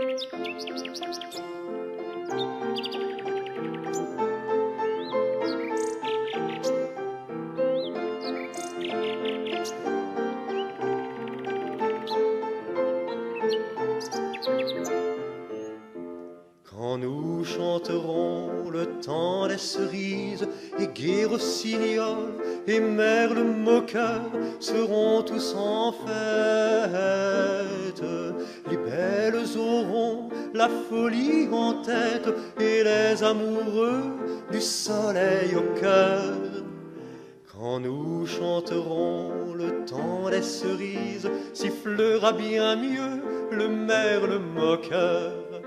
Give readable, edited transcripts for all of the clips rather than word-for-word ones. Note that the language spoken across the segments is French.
Quand nous chanterons le temps des cerises, et gai rossignol et merle moqueur seront tous en fête. Les belles auront la folie en tête et les amoureux du soleil au cœur. Quand nous chanterons le temps des cerises, sifflera bien mieux le merle moqueur.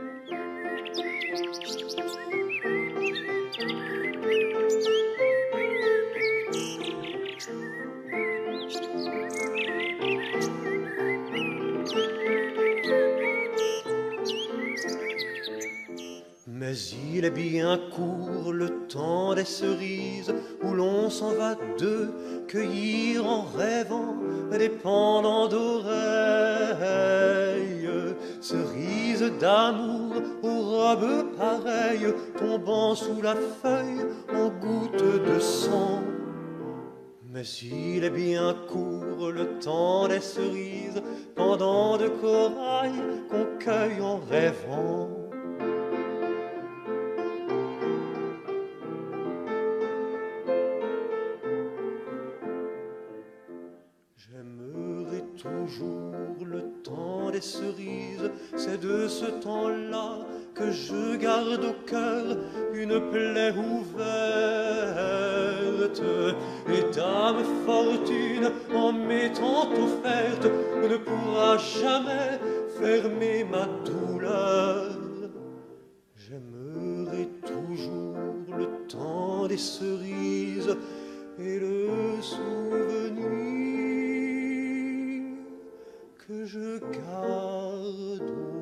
Mais il est bien court le temps des cerises où l'on s'en va deux cueillir en rêvant des pendants d'oreilles. Cerises d'amour aux robes pareilles tombant sous la feuille en gouttes de sang. Mais il est bien court le temps des cerises, pendant de corail qu'on cueille en rêvant. J'aimerai toujours le temps des cerises, c'est de ce temps-là que je garde au cœur une plaie ouverte. Et Dame Fortune, en m'étant offerte, ne pourra jamais fermer ma douleur. J'aimerai toujours le temps des cerises et le souvenir que je garde